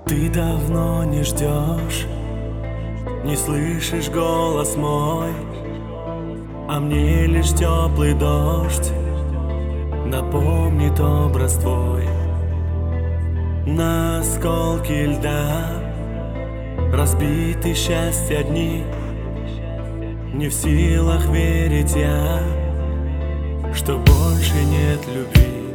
Ты давно не ждешь, не слышишь голос мой, а мне лишь теплый дождь напомнит образ твой. На осколки льда разбиты счастья дни, не в силах верить я, что больше нет любви.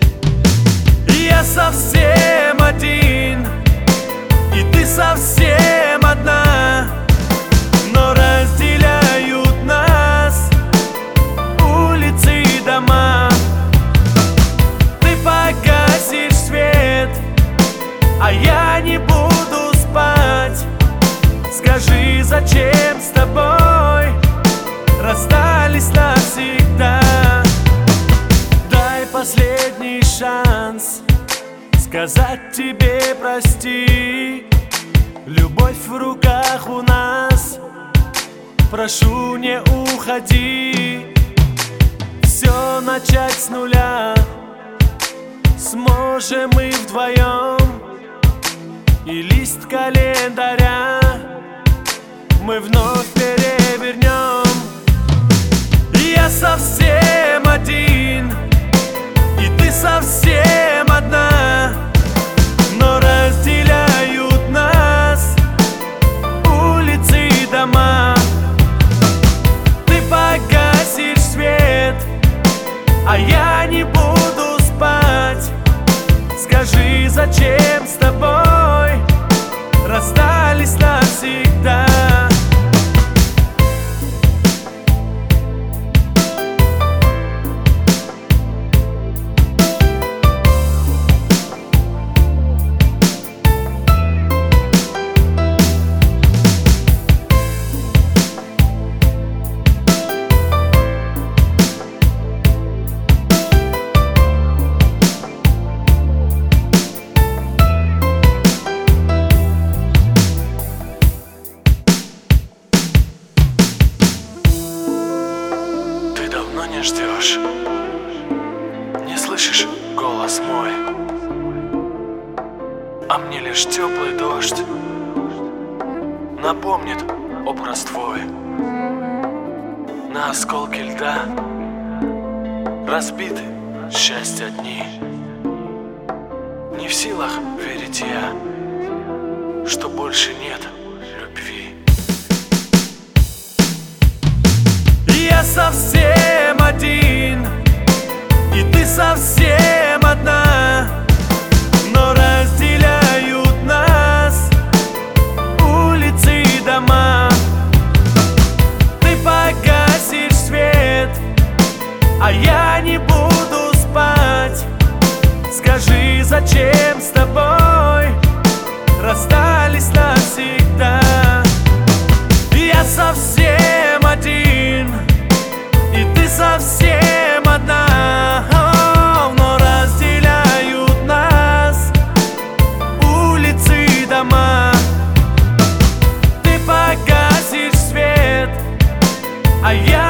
Я совсем один, и ты совсем одна, но разделяют нас улицы и дома. Ты погасишь свет, а я не буду спать. Скажи, зачем с тобой расстались навсегда? Дай последний шанс сказать тебе прости. Любовь в руках у нас, прошу, не уходи. Все начать с нуля сможем мы вдвоем, и лист календаря мы вновь перевернем. Я совсем один, и ты совсем одна, но разделяют нас улицы и дома. Ты погасишь свет, а я не буду спать. Скажи, зачем с тобой расстались навсегда? Не ждешь, не слышишь голос мой, а мне лишь теплый дождь напомнит образ твой. На осколки льда разбиты счастья дни, не в силах верить я, что больше нет любви. Я совсем один, и ты совсем одна, но разделяют нас улицы и дома. Ты погасишь свет, а я не буду спать. Скажи, зачем с тобой расстались навсегда? Я совсем один, и ты совсем одна, но разделяют нас улицы и дома. Ты погасишь свет, а я